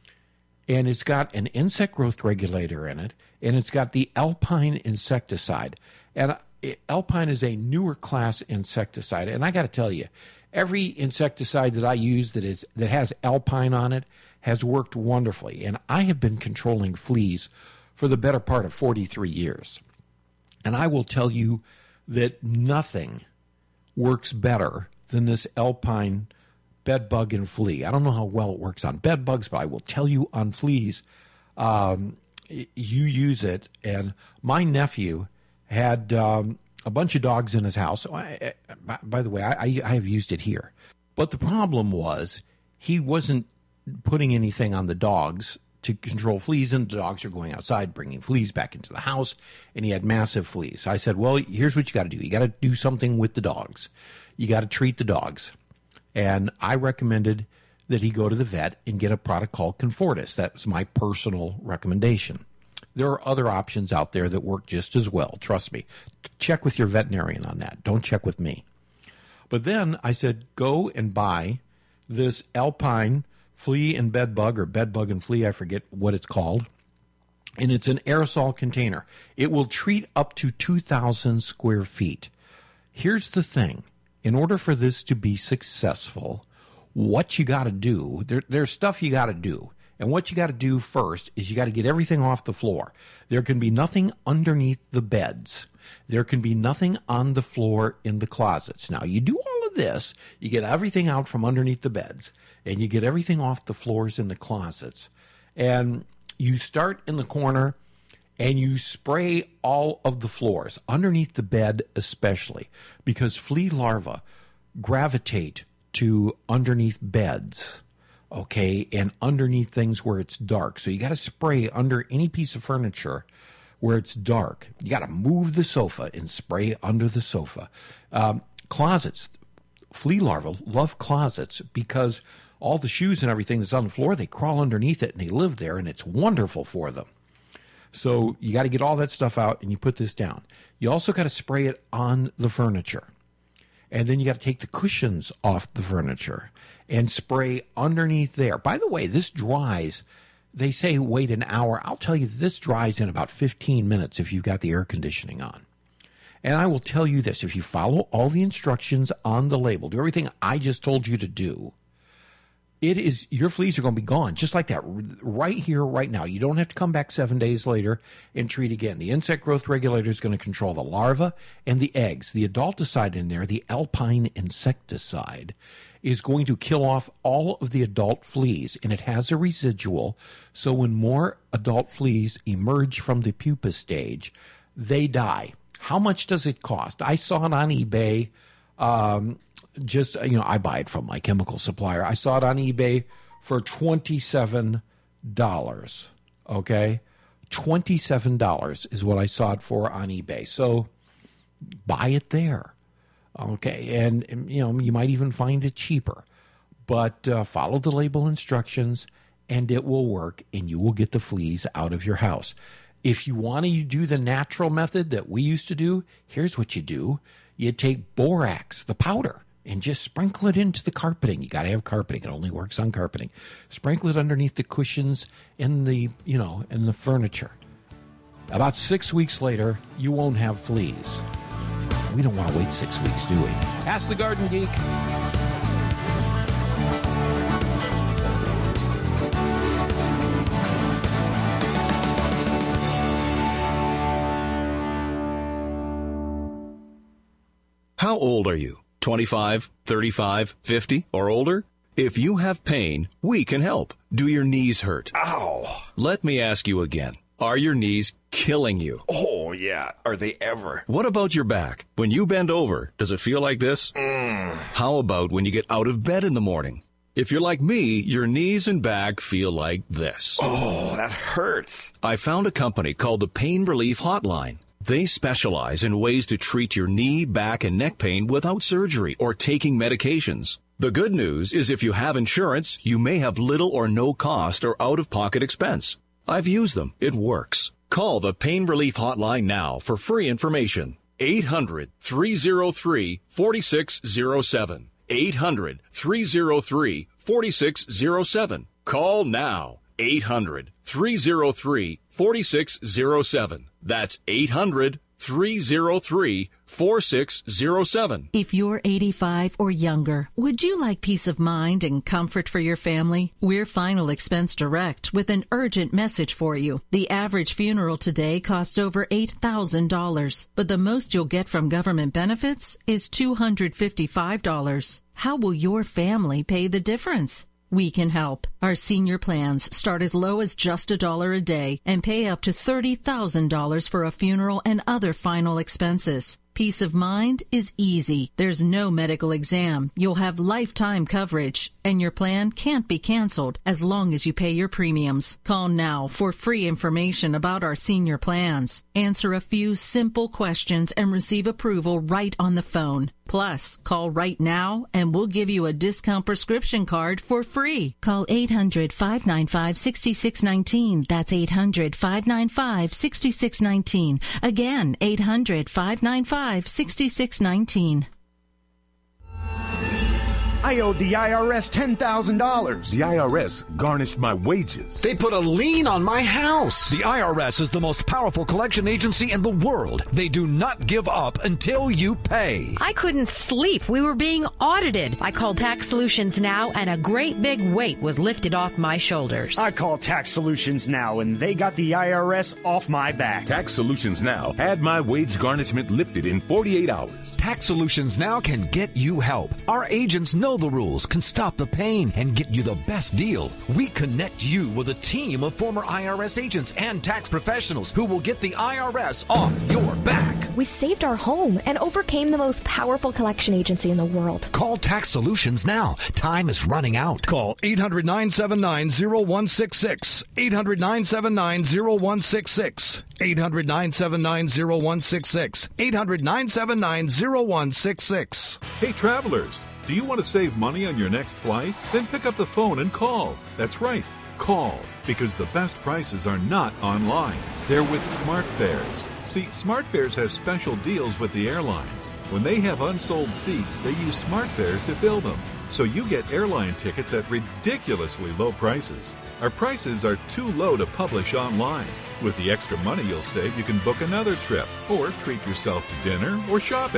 And it's got an insect growth regulator in it, and it's got the Alpine insecticide. And Alpine is a newer class insecticide, and I got to tell you, every insecticide that I use that is that has Alpine on it has worked wonderfully. And I have been controlling fleas for the better part of forty-three years. And I will tell you that nothing works better than this Alpine bed bug and flea. I don't know how well it works on bed bugs, but I will tell you on fleas, um, you use it. And my nephew had um, a bunch of dogs in his house. I, I, by the way, I, I have used it here. But the problem was he wasn't putting anything on the dogs to control fleas, and the dogs are going outside, bringing fleas back into the house, and he had massive fleas. I said, well, here's what you got to do. You got to do something with the dogs. You got to treat the dogs. And I recommended that he go to the vet and get a product called Confortis. That was my personal recommendation. There are other options out there that work just as well. Trust me. Check with your veterinarian on that. Don't check with me. But then I said, go and buy this Alpine flea and bed bug, or bed bug and flea, I forget what it's called. And it's an aerosol container. It will treat up to two thousand square feet. Here's the thing. In order for this to be successful, what you got to do, there, there's stuff you got to do. And what you got to do first is you got to get everything off the floor. There can be nothing underneath the beds. There can be nothing on the floor in the closets. Now, you do all of this. You get everything out from underneath the beds, and you get everything off the floors in the closets. And you start in the corner, and you spray all of the floors, underneath the bed especially, because flea larvae gravitate to underneath beds, okay, and underneath things where it's dark. So you got to spray under any piece of furniture where it's dark. You got to move the sofa and spray under the sofa. Um, closets, flea larvae love closets because all the shoes and everything that's on the floor, they crawl underneath it and they live there, and it's wonderful for them. So you got to get all that stuff out, and you put this down. You also got to spray it on the furniture. And then you got to take the cushions off the furniture and spray underneath there. By the way, this dries. They say wait an hour. I'll tell you, this dries in about fifteen minutes if you've got the air conditioning on. And I will tell you this. If you follow all the instructions on the label, do everything I just told you to do, It is, your fleas are going to be gone just like that right here, right now. You don't have to come back seven days later and treat again. The insect growth regulator is going to control the larva and the eggs. The adulticide in there, the alpine insecticide, is going to kill off all of the adult fleas, and it has a residual. So when more adult fleas emerge from the pupa stage, they die. How much does it cost? I saw it on eBay. Um, Just, you know, I buy it from my chemical supplier. I saw it on eBay for twenty-seven dollars, okay? twenty-seven dollars is what I saw it for on eBay. So buy it there, okay? And, you know, you might even find it cheaper. But uh, follow the label instructions, and it will work, and you will get the fleas out of your house. If you want to do the natural method that we used to do, here's what you do. You take borax, the powder, and just sprinkle it into the carpeting. You got to have carpeting. It only works on carpeting. Sprinkle it underneath the cushions in the, you know, in the furniture. About six weeks later, you won't have fleas. We don't want to wait six weeks, do we? Ask the Garden Geek. How old are you? twenty-five, thirty-five, fifty, or older? If you have pain, we can help. Do your knees hurt? Ow! Let me ask you again. Are your knees killing you? Oh, yeah. Are they ever? What about your back? When you bend over, does it feel like this? Mm. How about when you get out of bed in the morning? If you're like me, your knees and back feel like this. Oh, that hurts. I found a company called the Pain Relief Hotline. They specialize in ways to treat your knee, back, and neck pain without surgery or taking medications. The good news is if you have insurance, you may have little or no cost or out-of-pocket expense. I've used them. It works. Call the Pain Relief Hotline now for free information. eight hundred, three oh three, four six oh seven. eight hundred, three oh three, four six oh seven. Call now. eight hundred, three oh three, four six oh seven. That's eight hundred, three oh three, four six oh seven. If you're eighty-five or younger, would you like peace of mind and comfort for your family? We're Final Expense Direct with an urgent message for you. The average funeral today costs over eight thousand dollars, but the most you'll get from government benefits is two hundred fifty-five dollars. How will your family pay the difference? We can help. Our senior plans start as low as just a dollar a day and pay up to thirty thousand dollars for a funeral and other final expenses. Peace of mind is easy. There's no medical exam. You'll have lifetime coverage, and your plan can't be canceled as long as you pay your premiums. Call now for free information about our senior plans. Answer a few simple questions and receive approval right on the phone. Plus, call right now and we'll give you a discount prescription card for free. Call eight hundred, five nine five, six six one nine. That's eight hundred, five nine five, six six one nine. Again, eight hundred, five nine five, six six one nine. I owed the I R S ten thousand dollars. The I R S garnished my wages. They put a lien on my house. The I R S is the most powerful collection agency in the world. They do not give up until you pay. I couldn't sleep. We were being audited. I called Tax Solutions Now, and a great big weight was lifted off my shoulders. I called Tax Solutions Now, and they got the I R S off my back. Tax Solutions Now had my wage garnishment lifted in forty-eight hours. Tax Solutions Now can get you help. Our agents know the rules, can stop the pain, and get you the best deal. We connect you with a team of former I R S agents and tax professionals who will get the I R S off your back. We saved our home and overcame the most powerful collection agency in the world. Call Tax Solutions now. Time is running out. Call eight hundred, nine seven nine, zero one six six. eight hundred, nine seven nine, zero one six six. eight hundred, nine seven nine, zero one six six. eight hundred, nine seven nine, zero one six six. Hey, travelers. Do you want to save money on your next flight? Then pick up the phone and call. That's right, call, because the best prices are not online. They're with SmartFares. See, SmartFares has special deals with the airlines. When they have unsold seats, they use SmartFares to fill them. So you get airline tickets at ridiculously low prices. Our prices are too low to publish online. With the extra money you'll save, you can book another trip or treat yourself to dinner or shopping.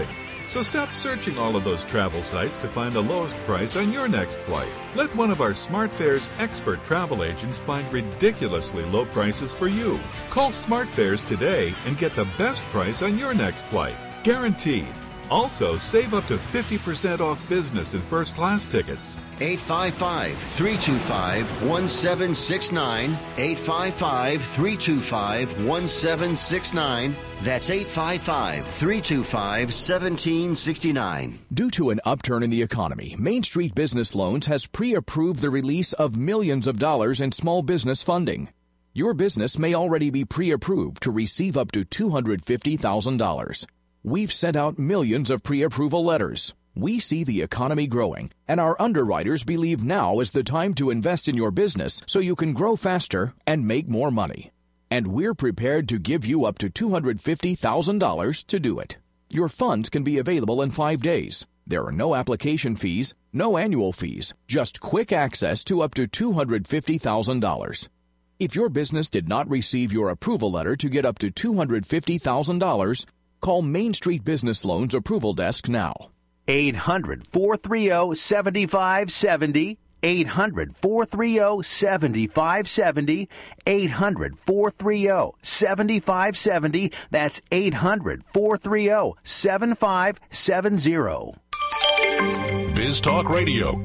So stop searching all of those travel sites to find the lowest price on your next flight. Let one of our SmartFares expert travel agents find ridiculously low prices for you. Call SmartFares today and get the best price on your next flight. Guaranteed. Also, save up to fifty percent off business and first class tickets. eight five five, three two five, one seven six nine. eight five five, three two five, one seven six nine. That's eight five five, three two five, one seven six nine. Due to an upturn in the economy, Main Street Business Loans has pre-approved the release of millions of dollars in small business funding. Your business may already be pre-approved to receive up to two hundred fifty thousand dollars. We've sent out millions of pre-approval letters. We see the economy growing, and our underwriters believe now is the time to invest in your business so you can grow faster and make more money. And we're prepared to give you up to two hundred fifty thousand dollars to do it. Your funds can be available in five days. There are no application fees, no annual fees, just quick access to up to two hundred fifty thousand dollars. If your business did not receive your approval letter to get up to two hundred fifty thousand dollars, call Main Street Business Loans Approval Desk now. eight hundred, four three zero, seven five seven zero. eight hundred, four three zero, seven five seven zero. eight hundred, four three zero, seven five seven zero. That's eight hundred, four three zero, seven five seven zero. Biz Talk Radio.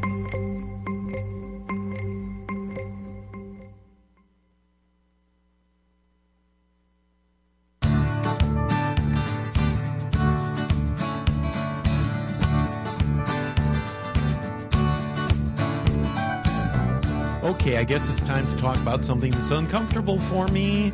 Okay, I guess it's time to talk about something that's uncomfortable for me.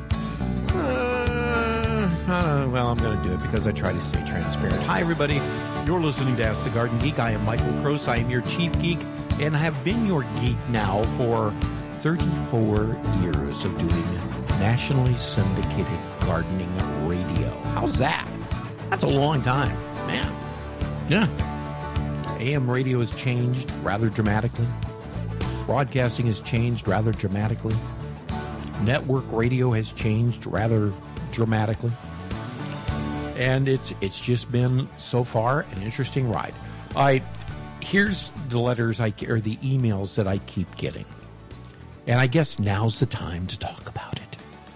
Uh, uh, well, I'm going to do it because I try to stay transparent. Hi, everybody. You're listening to Ask the Garden Geek. I am Michael Cross. I am your chief geek, and I have been your geek now for thirty-four years of doing nationally syndicated gardening radio. How's that? That's a long time, man. Yeah. A M radio has changed rather dramatically. Broadcasting has changed rather dramatically. Network radio has changed rather dramatically. And it's it's just been, so far, an interesting ride. All right, here's the letters, I or the emails that I keep getting. And I guess now's the time to talk about it.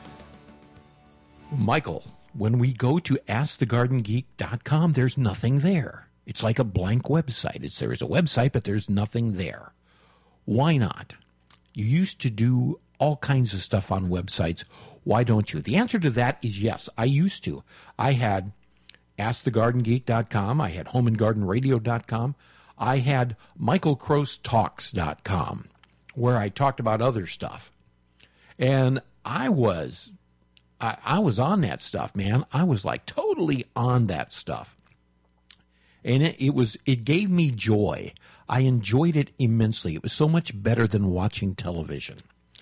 Michael, when we go to ask the garden geek dot com, there's nothing there. It's like a blank website. It's, there's a website, but there's nothing there. Why not? You used to do all kinds of stuff on websites. Why don't you? The answer to that is yes, I used to. I had ask the garden geek dot com. I had home and garden radio dot com. I had michael cross talks dot com, where I talked about other stuff. And I was, I, I was on that stuff, man. I was like totally on that stuff. And it, it was, it gave me joy. I enjoyed it immensely. It was so much better than watching television.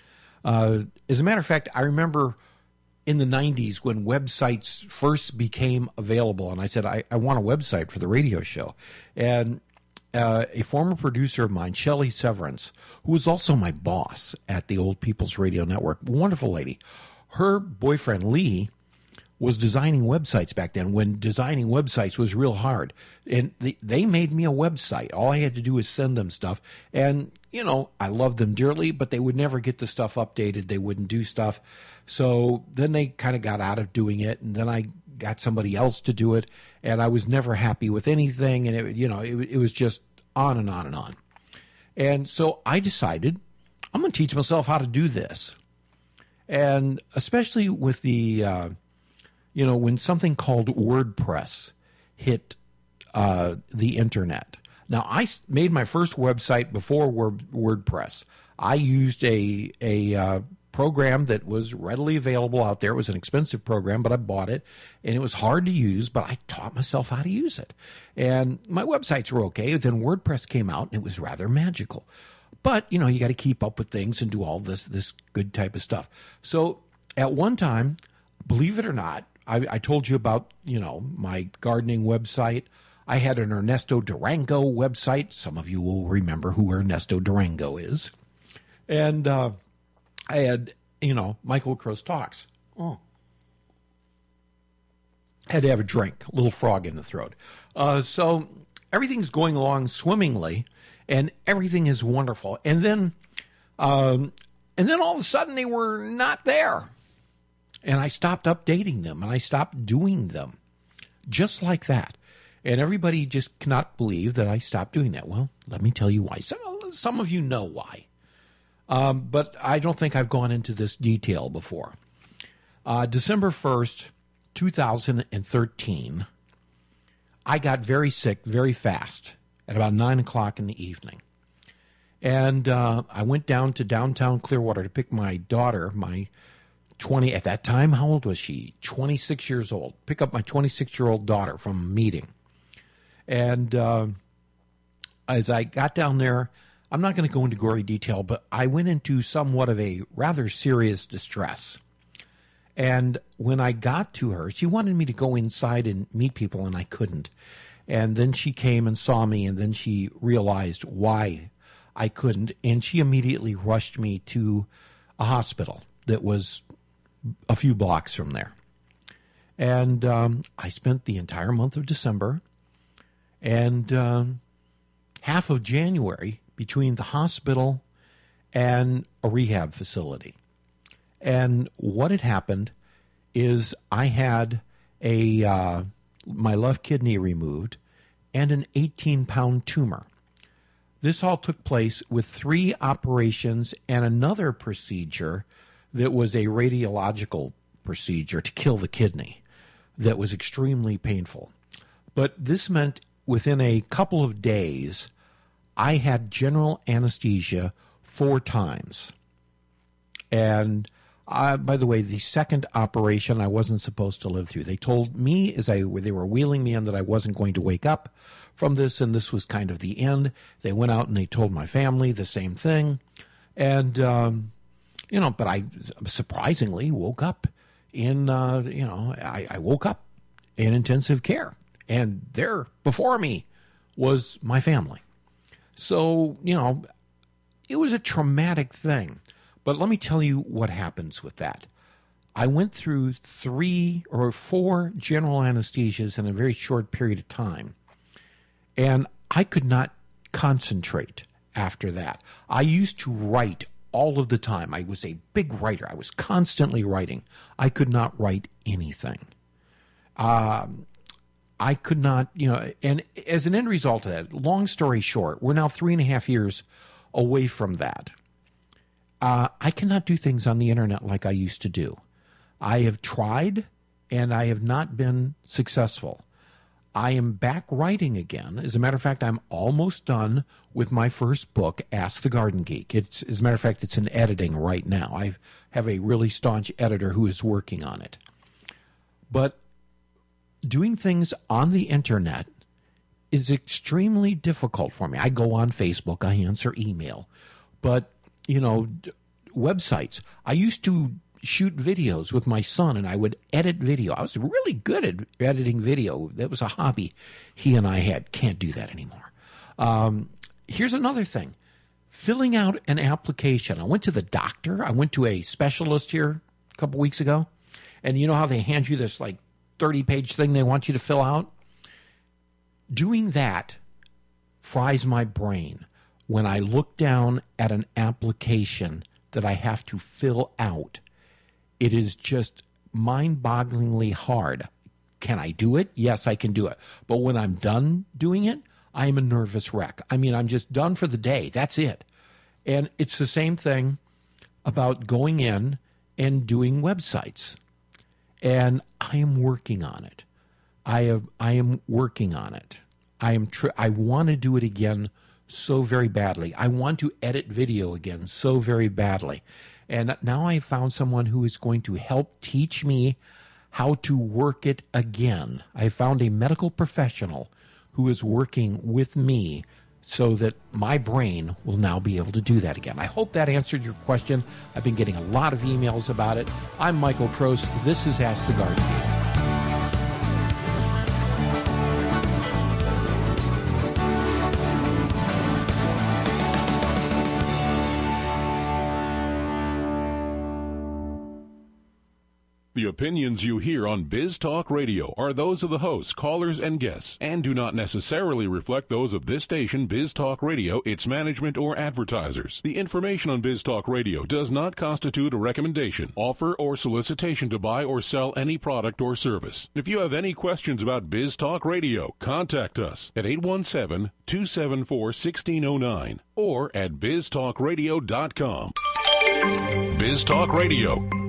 Uh, as a matter of fact, I remember in the nineties when websites first became available, and I said, I, I want a website for the radio show. And uh, a former producer of mine, Shelley Severance, who was also my boss at the Old People's Radio Network, wonderful lady, her boyfriend, Lee, was designing websites back then when designing websites was real hard. And they, they made me a website. All I had to do was send them stuff. And, you know, I loved them dearly, but they would never get the stuff updated. They wouldn't do stuff. So then they kind of got out of doing it. And then I got somebody else to do it. And I was never happy with anything. And, it, you know, it, it was just on and on and on. And so I decided I'm going to teach myself how to do this. And especially with the... Uh, You know, when something called WordPress hit uh, the internet. Now, I made my first website before Word, WordPress. I used a a uh, program that was readily available out there. It was an expensive program, but I bought it, and it was hard to use, but I taught myself how to use it. And my websites were okay. Then WordPress came out, and it was rather magical. But, you know, you got to keep up with things and do all this, this good type of stuff. So at one time, believe it or not, I, I told you about, you know, my gardening website. I had an Ernesto Durango website. Some of you will remember who Ernesto Durango is. And uh, I had, you know, Michael Cross Talks. Oh. Had to have a drink, a little frog in the throat. Uh, so everything's going along swimmingly, and everything is wonderful. And then, um, and then all of a sudden, they were not there, and I stopped updating them, and I stopped doing them, just like that. And everybody just cannot believe that I stopped doing that. Well, let me tell you why. Some, some of you know why. Um, but I don't think I've gone into this detail before. Uh, December first, two thousand thirteen, I got very sick very fast at about nine o'clock in the evening. And uh, I went down to downtown Clearwater to pick my daughter, my twenty, at that time, how old was she? twenty-six years old. Pick up my twenty-six-year-old daughter from a meeting. And uh, as I got down there, I'm not going to go into gory detail, but I went into somewhat of a rather serious distress. And when I got to her, she wanted me to go inside and meet people, and I couldn't. And then she came and saw me, and then she realized why I couldn't, and she immediately rushed me to a hospital that was a few blocks from there. And um, I spent the entire month of December and um, half of January between the hospital and a rehab facility. And what had happened is I had a uh, my left kidney removed and an eighteen-pound tumor. This all took place with three operations and another procedure that was a radiological procedure to kill the kidney that was extremely painful. But this meant within a couple of days, I had general anesthesia four times. And uh, by the way, the second operation I wasn't supposed to live through. They told me as I they were wheeling me in that I wasn't going to wake up from this, and this was kind of the end. They went out and they told my family the same thing. And, um, you know, but I surprisingly woke up in, uh, you know, I, I woke up in intensive care. And there before me was my family. So, you know, it was a traumatic thing. But let me tell you what happens with that. I went through three or four general anesthesias in a very short period of time. And I could not concentrate after that. I used to write all of the time. I was a big writer. I was constantly writing. I could not write anything. Um, I could not, you know, and as an end result of that, long story short, we're now three and a half years away from that. Uh, I cannot do things on the internet like I used to do. I have tried, and I have not been successful. I am back writing again. As a matter of fact, I'm almost done with my first book, Ask the Garden Geek. It's, as a matter of fact, it's in editing right now. I have a really staunch editor who is working on it. But doing things on the internet is extremely difficult for me. I go on Facebook, I answer email, but, you know, websites. I used to shoot videos with my son, and I would edit video. I was really good at editing video. That was a hobby he and I had. Can't do that anymore. Um, here's another thing. Filling out an application. I went to the doctor. I went to a specialist here a couple weeks ago, and you know how they hand you this, like, thirty-page thing they want you to fill out? Doing that fries my brain when I look down at an application that I have to fill out. It is just mind-bogglingly hard. Can I do it? Yes, I can do it. But when I'm done doing it, I am a nervous wreck. I mean, I'm just done for the day. That's it. And it's the same thing about going in and doing websites. And I am working on it. I have. I am working on it. I am. Tr- I want to do it again so very badly. I want to edit video again so very badly. And now I have found someone who is going to help teach me how to work it again. I have found a medical professional who is working with me so that my brain will now be able to do that again. I hope that answered your question. I've been getting a lot of emails about it. I'm Michael Croce. This is Ask the Garden Geek. The opinions you hear on Biz Talk Radio are those of the hosts, callers, and guests, and do not necessarily reflect those of this station, Biz Talk Radio, its management, or advertisers. The information on Biz Talk Radio does not constitute a recommendation, offer, or solicitation to buy or sell any product or service. If you have any questions about Biz Talk Radio, contact us at eight one seven, two seven four, one six zero nine or at biz talk radio dot com. Biz Talk Radio.